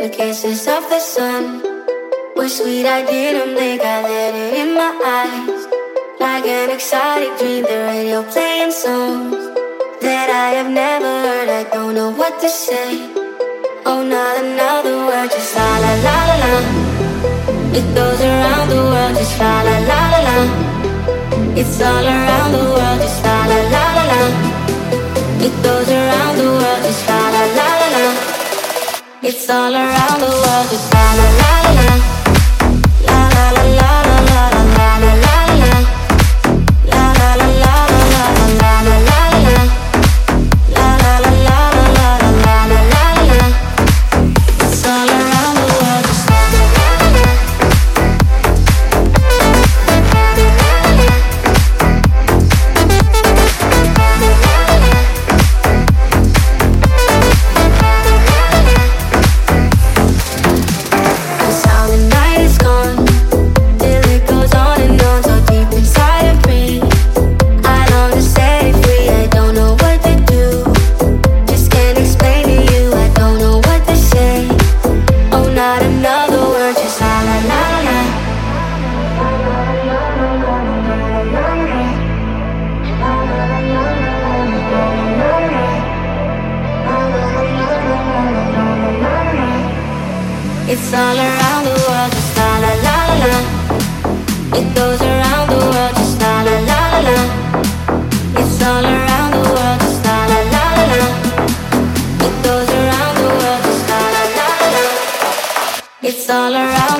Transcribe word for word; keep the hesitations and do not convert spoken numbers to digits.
The kisses of the sun were sweet, I didn't blink, I let it in my eyes. Like an exotic dream, the radio playing songs that I have never heard, I don't know what to say. Oh, not another word, just la la la la la. It goes around the world, just la la la la la. It's all around the world, just la la la la la. It goes around the world, just la la la la la. It's all around the world, just la la la la la. La la la la la la la la la la. La la la la la la la la la la. La la la la la la la la la la. It's all around the world, just la la la la. Cause how the night is gone till it goes on and on, so deep inside of me. I long to set it free, I don't know what to do. Just can't explain to you, I don't know what to say. Oh, not another word, just la la la la. It's all around the world, just la la la la la. It goes around the world, just la la la la la. It's all around the world, just la la la la la. It goes around the world, just la la la la la. It's all around.